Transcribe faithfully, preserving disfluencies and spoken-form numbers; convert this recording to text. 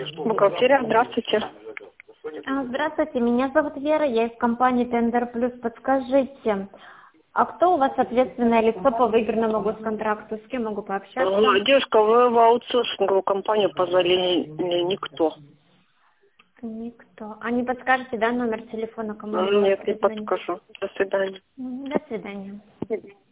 Бухгалтерия, здравствуйте. А, Здравствуйте, меня зовут Вера, я из компании Тендер Плюс. Подскажите, а кто у вас ответственное лицо по выигранному госконтракту? С кем могу пообщаться? А, Девушка, вы в аутсорсинговую компанию позвали не- никто. Никто. А не подскажете, да, номер телефона, кому А, мне Нет, не перезвонить? подскажу. До свидания. М, До свидания.